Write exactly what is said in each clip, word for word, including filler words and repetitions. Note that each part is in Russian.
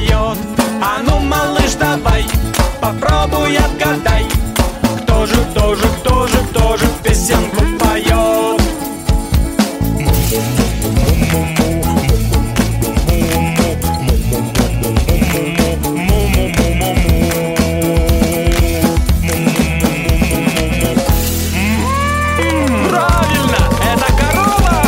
поет. А ну, малыш, давай, попробуй отгадай, кто же, кто же, кто же, кто же песенку поет. Правильно, это корова.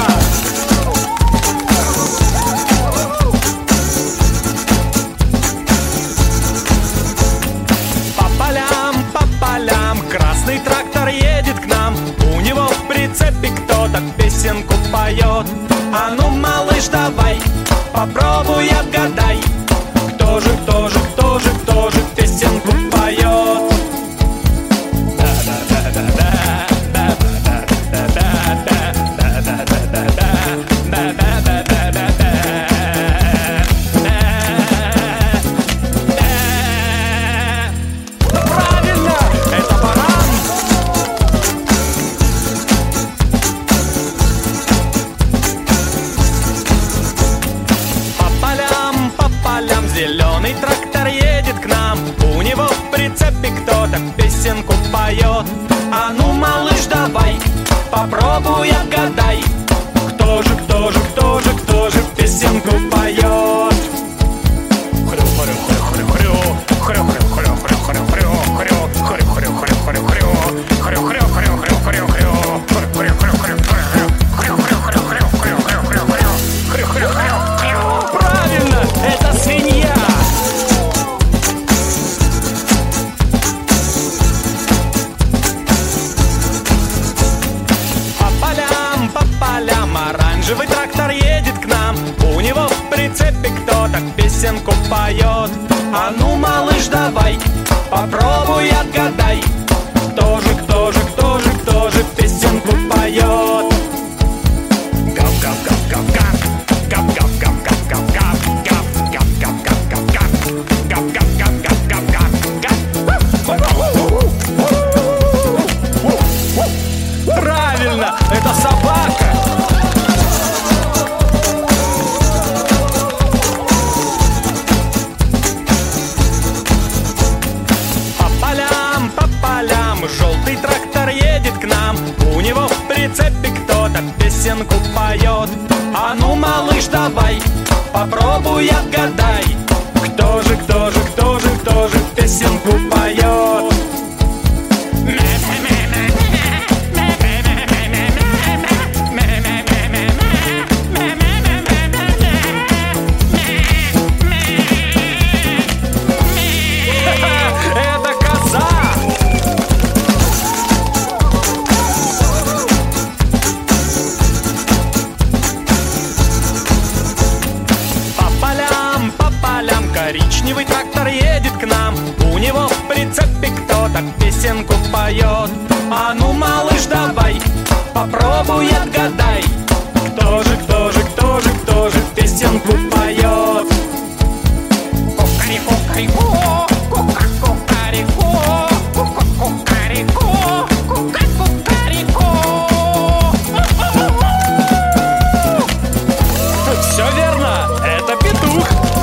По полям, по полям красный трактор едет к нам. У него в прицепе кто-то песенку поет. А ну, малыш, давай, попробуй отгадай, кто же, кто же, кто же, кто же песенку поет. Правильно, это баран. По полям, по полям зеленый трактор едет к нам. У него в прицепе кто-то песенку поет. А ну, малыш, давай, попробуй отгадай, кто же, кто же, кто же, кто же песенку поет. Правильно, это свинья. По полям, по полям оранжевый трактор едет к нам. У него в прицепе кто-то песенку поет. А ну, малыш, давай, попробуй отгадай, кто же, кто же, кто же, кто же песенку поет. Правильно, это собака. По полям, по полям желтый трактор едет к нам. У него в прицепе кто-то песенку поет. А ну, малыш, давай, попробуй отгадай, кто же, кто же, кто же, кто же песенку поет. Это коза. По полям, по полям коричневый трактор едет к нам. У него в прицепе кто-то песенку поет. А ну, малыш, давай, попробуй отгадай, кто же, кто же, кто же, кто же песенку поет. Кукареку-кареку, кука-кукареку, кука-кукареку, кука-кукареку. Все верно, это петух.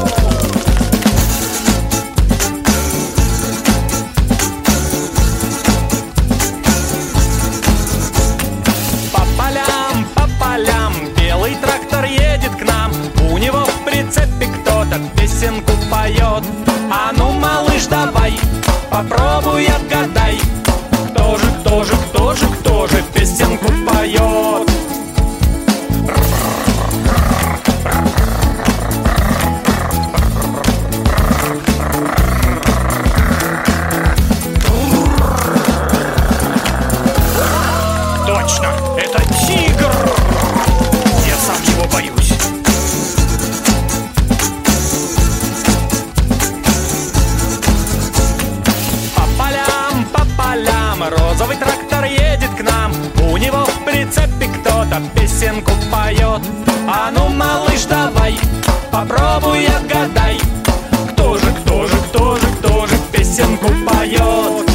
По полям, по полям белый трактор едет к нам. У него в прицепе кто-то песенку поет. А ну, малыш, давай, попробуй отгадай, кто же, кто же, кто же, кто же песенку поет. Точно, это тигр. Я сам его боюсь. По полям, по полям розовый трактор едет к нам. У него в прицепе кто-то песенку поет. А ну, малыш, давай, попробуй отгадай, кто же, кто же, кто же, кто же песенку поет.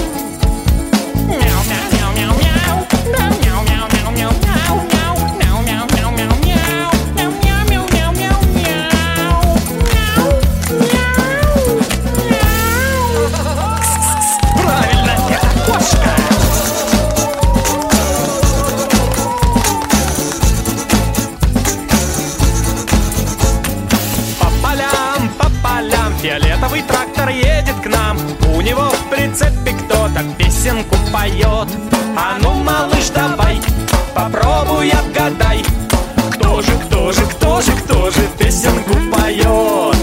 Фиолетовый трактор едет к нам, у него в прицепе кто-то песенку поет. А ну, малыш, давай, попробуй отгадай, кто же, кто же, кто же, кто же песенку поет.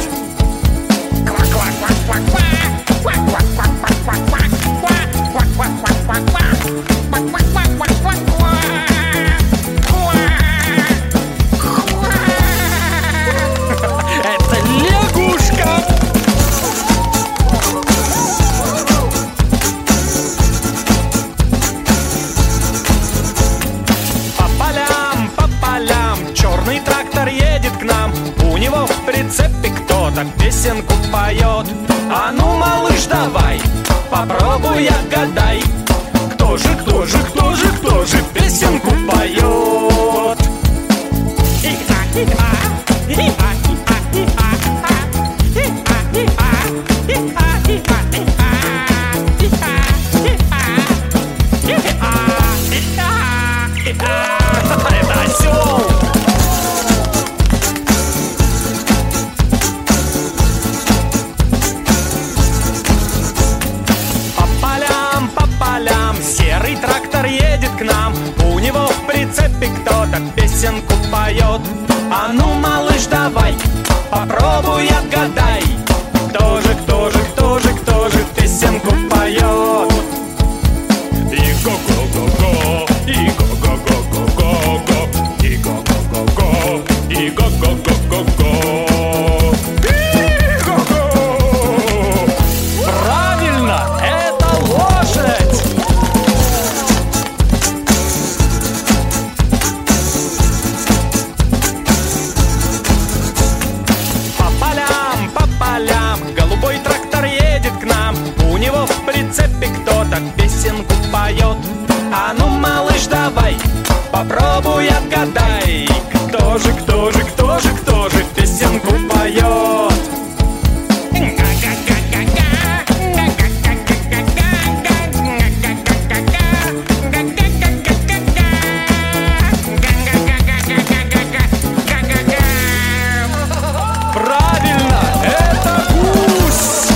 Это лягушка. По полям, по полям черный трактор едет к нам, у него в прицепе кто-то песенку поет. А ну, малыш, давай, попробуй отгадай, кто же, кто же, кто же, кто же песенку поет. Это осел. По полям, по полям серый трактор едет к нам, у него в прицепе кто-то песенку поет. А ну, малыш, давай, попробуй отгадай, кто же, кто же, кто же, кто же песенку поет. И го-го-го-го, и го-го-го-го-го, и го-го-го-го, и го-го-го-го-го. Правильно, это лошадь. По полям, по полям голубой трактор едет к нам, у него в прицепе кто-то песенку поет. А ну, малыш, давай, попробуй отгадай, кто же, кто же, кто же, кто же песенку поет. Правильно, это гусь.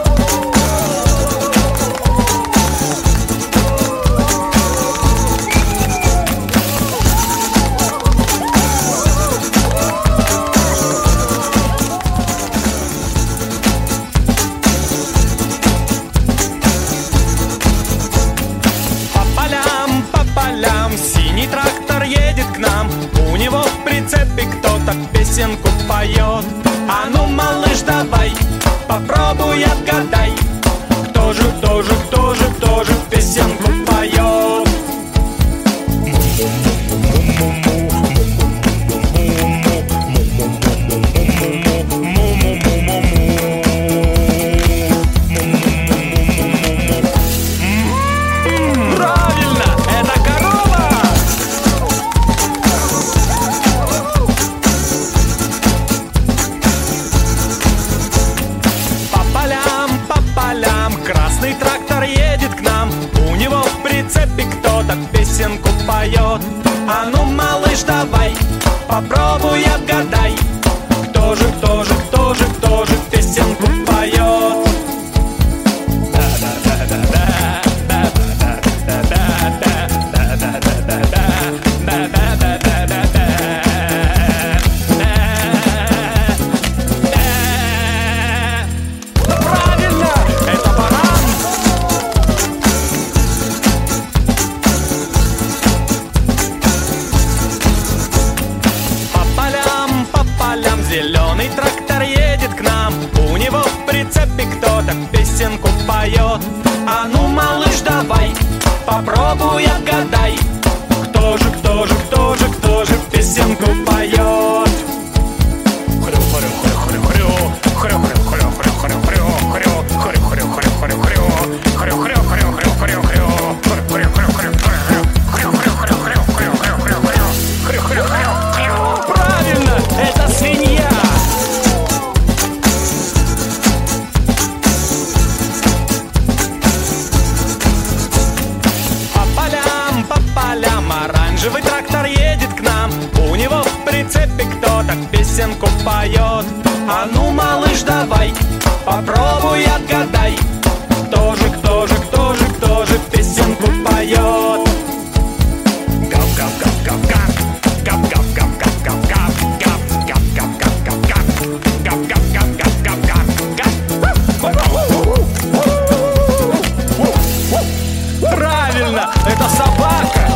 По полям, по полям синий трактор едет к нам, у него в прицепе кто-то песенку поет. А ну, малыш, давай, попробуй отгадай, кто же, кто же, кто же, кто же песенку поет. Правильно, это корова. По полям, по полям красный трактор едет к нам, у него в прицепе кто-то песенку поет. А ну, малыш, давай, попробуй отгадай, кто же, кто же, кто же, кто же песенку поет. Правильно, это баран. По полям, по полям зеленый трактор едет к нам, у него в прицепе кто-то песенку поет. А ну, малыш, давай, попробуй отгадай, кто же, кто же, кто же, кто же песенку поет. Правильно, это свинья. По полям, по полям оранжевый трактор едет к нам, у него в прицепе кто-то песенку поет. А ну, малыш, давай, попробуй отгадай, кто же, кто же, кто же, кто же песенку поет. Правильно, это собака.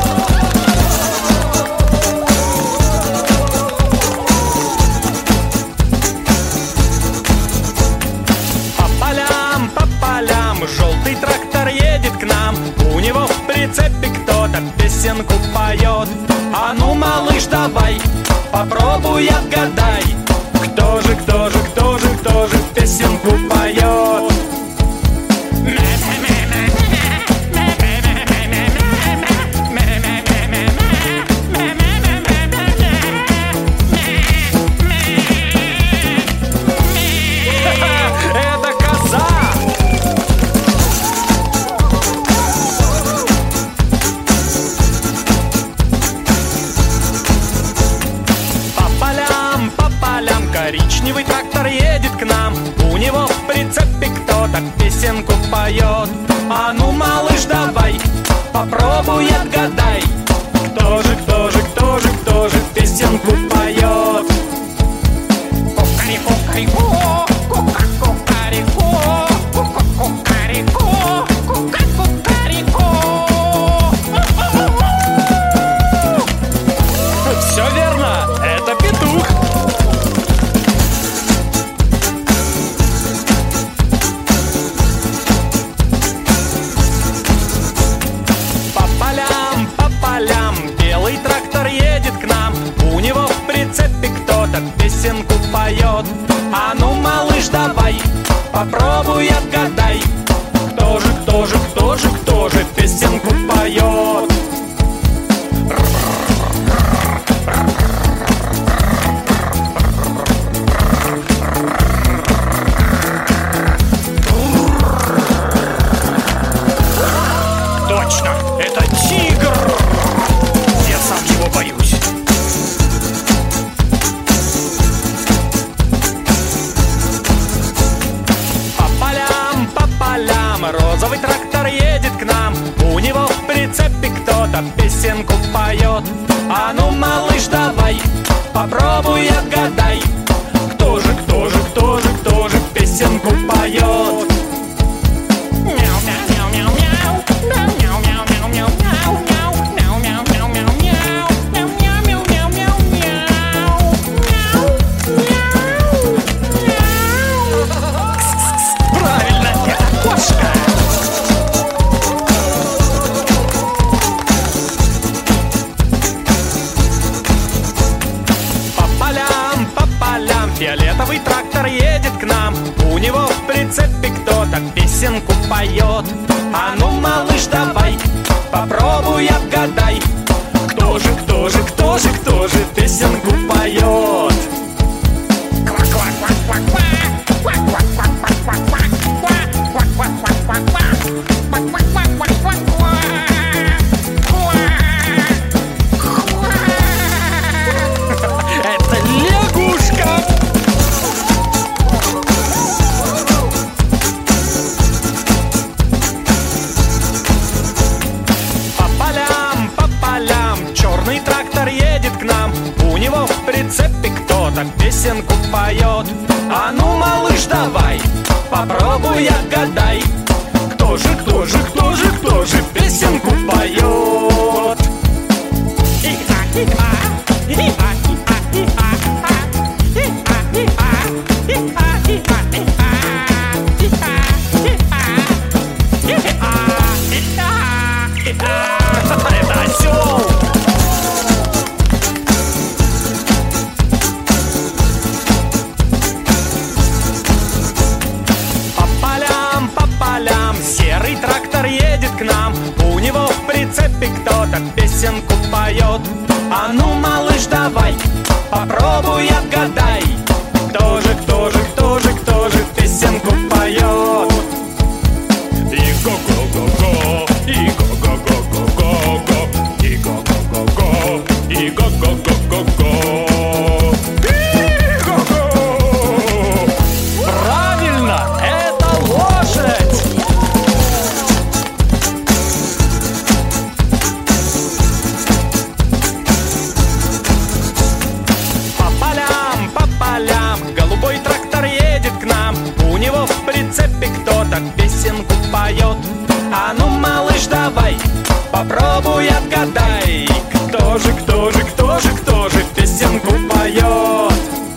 По полям, по полям желтый трактор едет к нам. У него в прицепе кто-то песенку поет. А ну, малыш, давай, попробуй отгадай, кто же, кто же, кто же, кто же песенку поет. Это коза. По полям, по полям коричневый трактор едет к нам. У него в прицепе кто-то песенку поет. А ну, малыш, давай, попробуй отгадай, кто же, кто же, кто же, кто же песенку поет. Кукареку-кареку, кука-кукареку, кука-кукареку, кука-кукареку. Все верно, это петух. По полям, по полям белый трактор едет к нам. У него в прицепе кто-то песенку поет. А ну, малыш, давай, попробуй отгадай, кто же, кто же, кто же, кто же песенку поет. Точно, это тигр. Я сам его боюсь. По полям, по полям розовый трактор едет к нам. У него в прицепе кто-то песенку поет. А ну, малыш, давай, попробуй отгадай, кто же, кто же, кто же, кто же песенку поет. Правильно, это кошка. По полям, по полям фиолетовый трактор едет к нам. У него в прицепе кто-то песенку поет. А ну, малыш, давай, попробуй отгадай, кто же, кто же, кто же, кто же песенку поет. Это лягушка. По полям, по полям черный трактор едет к нам. У него в прицепе кто-то песенку поет. А ну, малыш, давай, попробуй отгадай, кто же, кто же, кто же, кто же песенку поет. Это осел. По полям, по полям серый трактор едет к нам. У него в прицепе кто-то песенку поет. А ну, малыш, давай, попробуй отгадай, кто же, кто же, кто же, кто же песенку поет. И го-го-го-го, и го-го-го-го-го, и го-го-го-го, и го-го-го-го-го. Правильно, прицепе кто-то песенку поет. А ну, малыш, давай, попробуй отгадай, кто же, кто же, кто же, кто же песенку поет.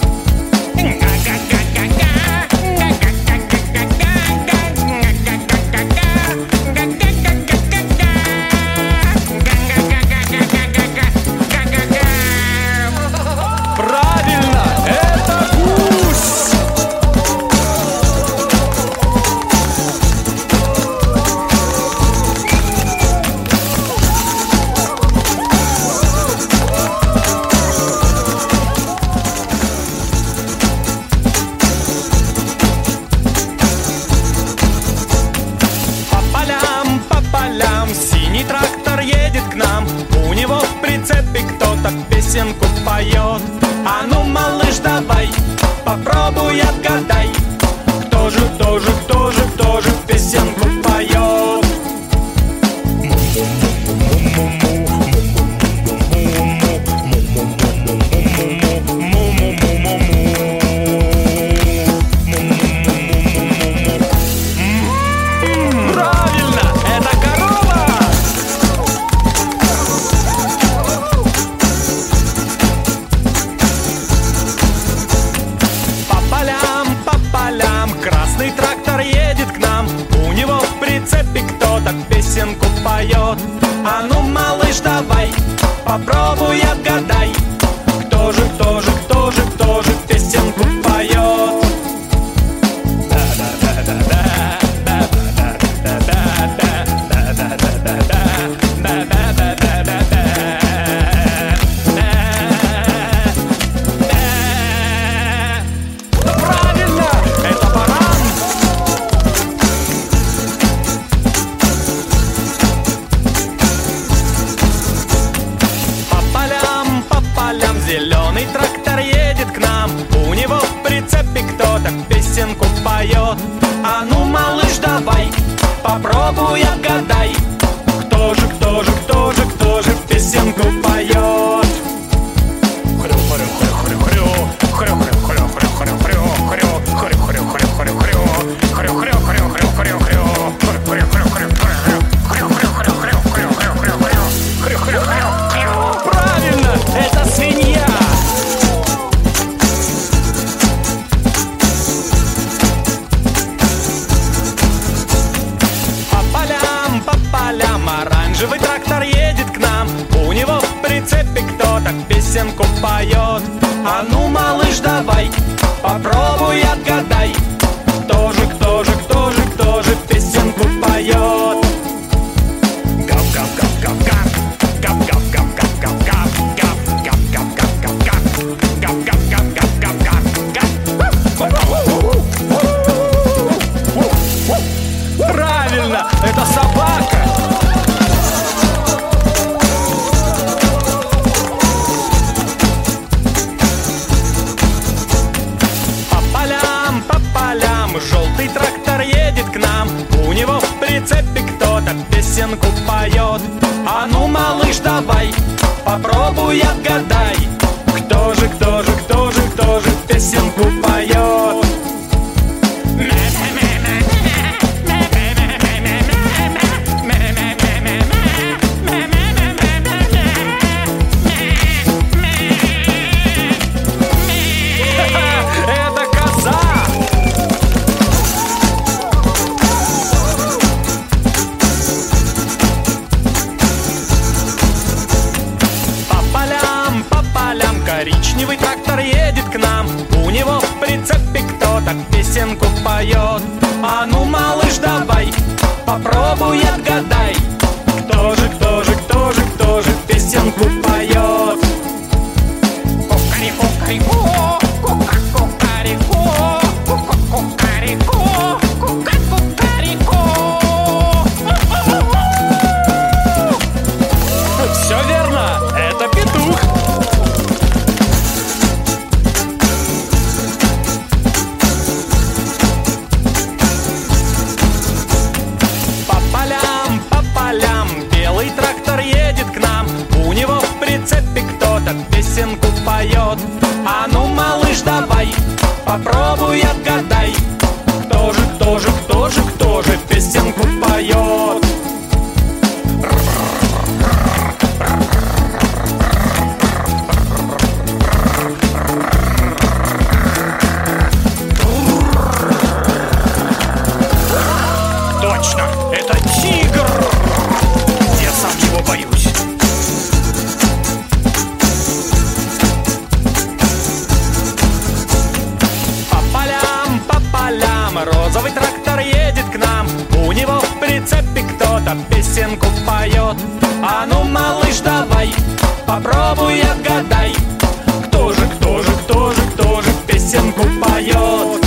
Правильно, это гусь! Синий трактор едет к нам, у него в прицепе кто-то песенку поет. А ну, малыш, давай, попробуй отгадай, кто же, кто же, кто же, кто же песенку поет. Красный трактор едет к нам, у него в прицепе кто-то песенку поет. А ну, малыш, давай, попробуй отгадай, кто же, кто же, кто же, кто же песенку поет. Зеленый трактор едет к нам, у него в прицепе кто-то песенку поет. А ну, малыш, давай, попробуй отгадай, кто же, кто же, кто же, кто же песенку поет. Правильно, это свинья. Оранжевый трактор едет к нам, у него в прицепе кто-то песенку поет. А ну, малыш, давай, попробуй отгадай, кто же, кто же, кто же, кто же песенку поет. Правильно, это собака. Желтый трактор едет к нам, у него в прицепе кто-то песенку поет. А ну, малыш, давай, попробуй отгадай, кто же, кто же, кто же, кто же песенку поет. Это коза. Коричневый трактор едет к нам, у него в прицепе кто-то песенку поет. А ну, малыш, давай, попробуй отгадай, кто же, кто же, кто же, кто же песенку поет. Кукареку-кареку, кука-кукареку, кука-кукареку, кука-кукареку. Все верно, это петух. Песенку поет. А ну, малыш, давай, попробуй отгадай, кто же, кто кто же, кто же, кто же песенку поет? Точно, это тигр! Я сам его боюсь. По полям, по полям розовый трактор едет к нам. У него в прицепе кто-то песенку поет. А ну, малыш, давай, попробуй отгадай, кто же, кто же, кто же, кто же песенку поет?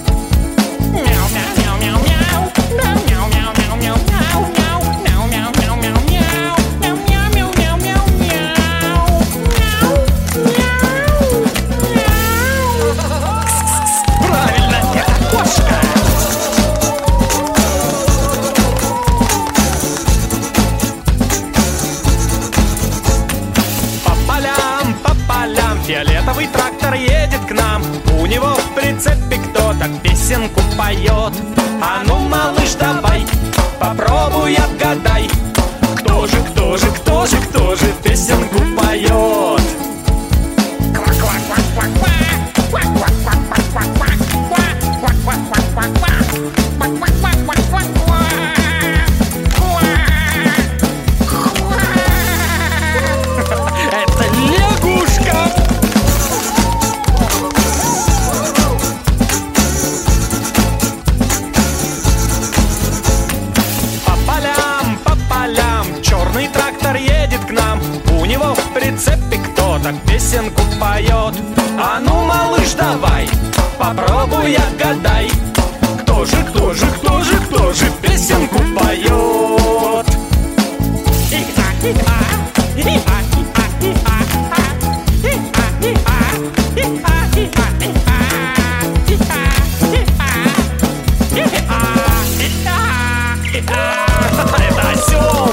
Фиолетовый трактор едет к нам. У него в прицепе кто-то песенку поет. А ну, малыш, давай, попробуй отгадай, кто же, кто же, кто же, кто же песенку поет? Это лягушка! Черный трактор едет к нам. У него в прицепе кто-то песенку поет. А ну, малыш, давай, попробуй отгадай, кто же, кто же, кто же, кто же песенку поет? Это осел!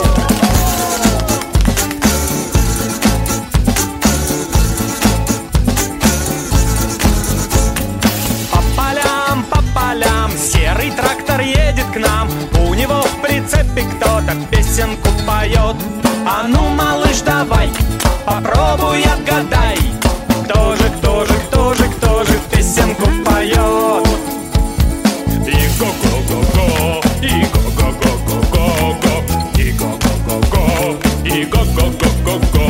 Серый трактор едет к нам. У него в прицепе кто-то песенку поет. А ну, малыш, давай, попробуй отгадай, кто же, кто же, кто же, кто же песенку поет? И го-го-го-го, и го-го-го-го-го, и го-го-го-го, и го-го-го-го-го.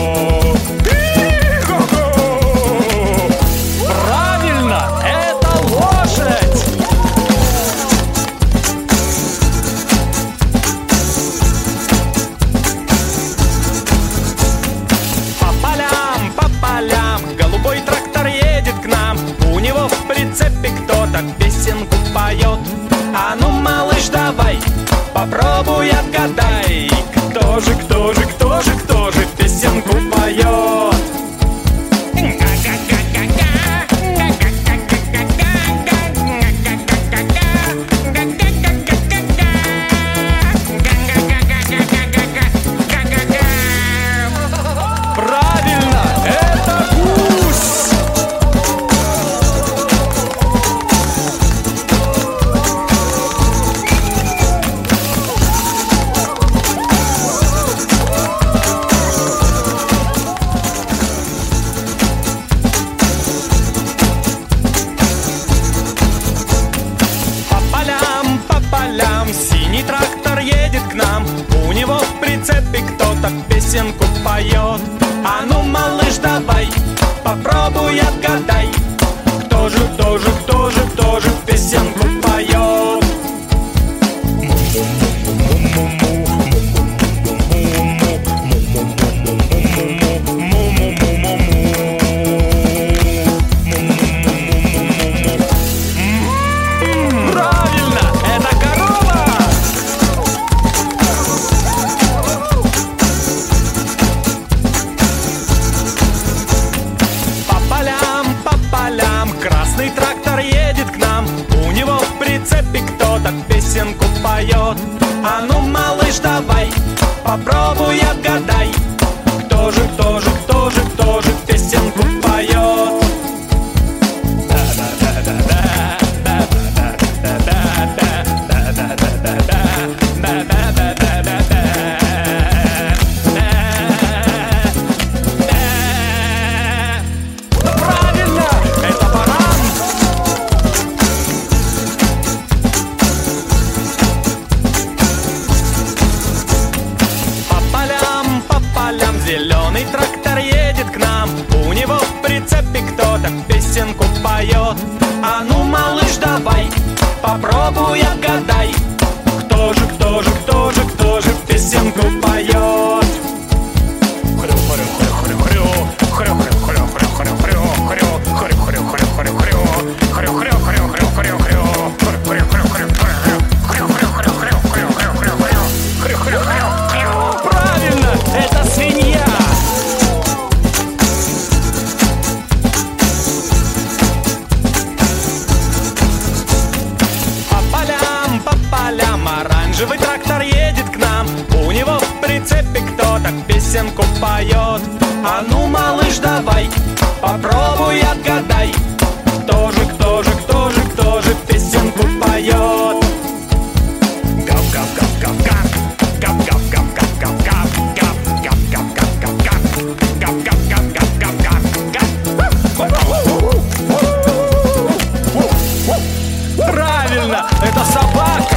Правильно, это лошадь! Голубой трактор едет к нам. У него в прицепе кто-то песенку поет. А ну, малыш, давай, попробуй отгадай, кто же, кто же, кто же, кто же песенку поет? Правильно, это гусь! По полям, по полям синий трактор едет к нам. У него в прицепе кто-то песенку поет. А ну, малыш, давай, попробуй отгадай, кто же, кто же, кто же, кто же песенку поет? Правильно, это корова! Красный трактор едет к нам. У него в прицепе кто-то песенку поет. А ну, малыш, давай, попробуй отгадай, кто же, кто же, кто же, кто же песенку поет. Да-да-да-да-да, да-да-да-да-да. поет. А ну, малыш, давай, попробуй отгадай, кто же, кто же, кто же, кто же песенку поет. Правильно, это свинья. По полям, по полям оранжевый трактор едет к нам. У него в прицепе кто-то песенку поет. А ну, малыш, давай, попробуй отгадай, кто же, кто же, кто же, кто же песенку поет. Правильно, это собака.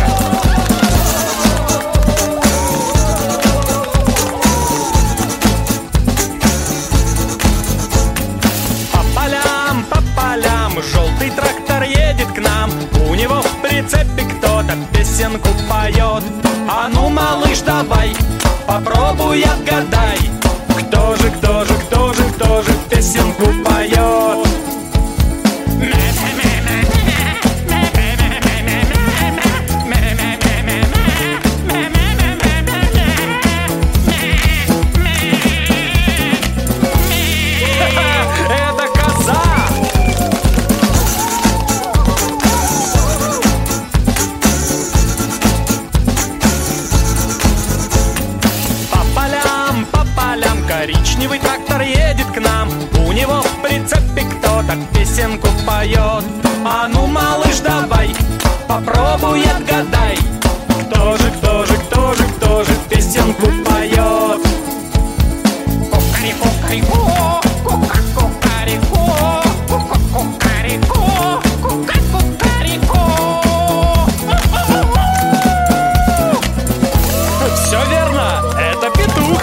По полям, по полям желтый трактор едет к нам. У него в прицепе кто-то песенку поет. А ну, малыш, давай, попробуй отгадай, кто же, кто же, кто же, кто же песенку поет. Это коза. По полям, по полям коричневый трактор едет к нам. У него в прицепе кто-то песенку поет. А ну, малыш, давай, попробуй отгадай, кто же, кто же, кто же, кто же песенку поет. Кукареку-кареку, кука-кукареку, кука-кукареку, кука-кукареку. Все верно, это петух.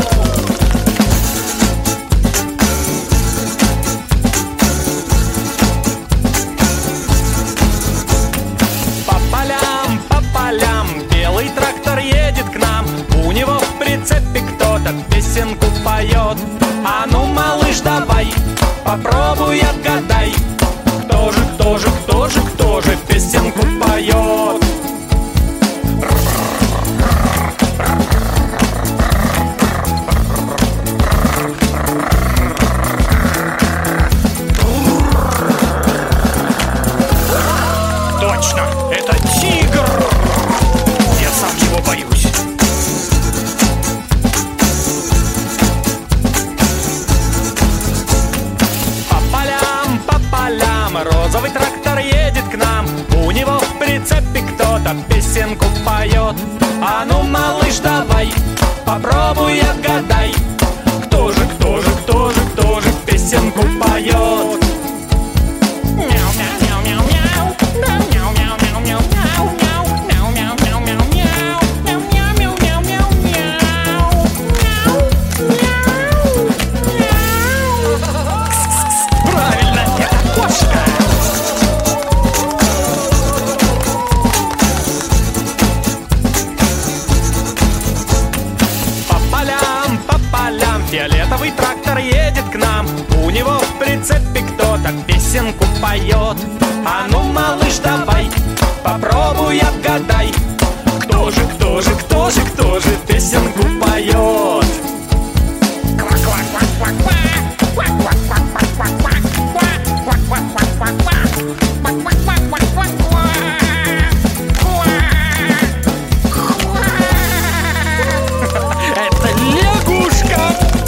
По полям, по полям белый трактор едет к нам. У него в прицепе кто-то песенку поет. А ну, малыш, давай, попробуй отгадай, кто же, кто же, кто же, кто же песенку поет. Точно, это тигр. Я сам его боюсь. По полям, по полям розовый трактор едет к нам. У него в прицепе кто-то песенку поет. А ну, малыш, давай, попробуй отгадай, кто же, кто же, кто же, кто же песенку поет. Правильно, это кошка. По полям, по полям фиолетовый трактор едет к нам. У него в прицепе кто-то песенку поет. А ну, малыш, давай, попробуй отгадай, кто же, кто же, кто же, кто же песенку поет. Это лягушка.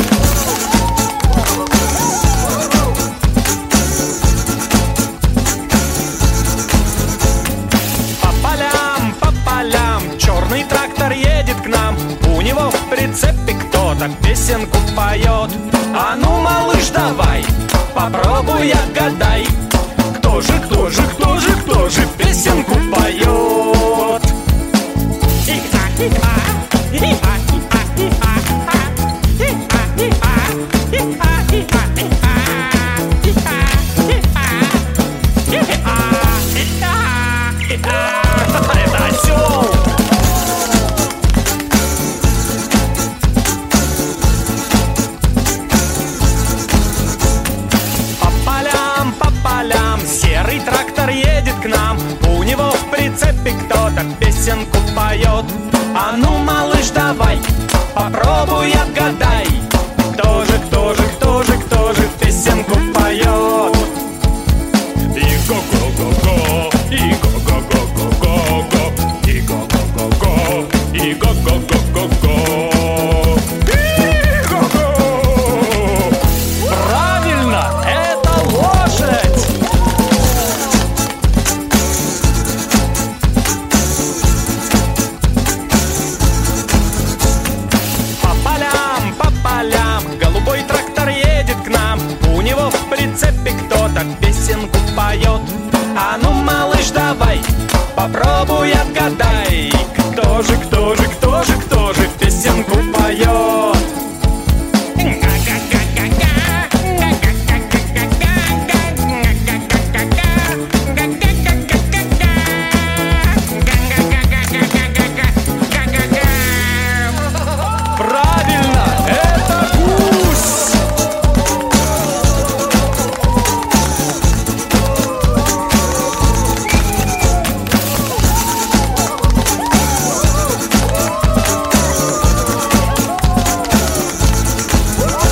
По полям, по полям черный трактор едет к нам. У него в прицепе кто-то песенку поет. А ну, малыш, давай, попробуй отгадай, кто же, кто же, кто же, кто же песенку поет. Это осел. По полям, по полям серый трактор едет к нам. У него в прицепе кто-то песенку поет. А ну, малыш, давай, попробуй отгадай, кто же, кто же, кто же, кто же песенку поет. И го-го-го-го, и го-го-го-го-го, и го-го-го-го, и го-го-го-го-го. Правильно, это лошадь. По полям, по полям голубой трактор едет к нам. У него в прицепе кто-то песенку поет. А ну, малыш, давай, попробуй отгадай, кто же, кто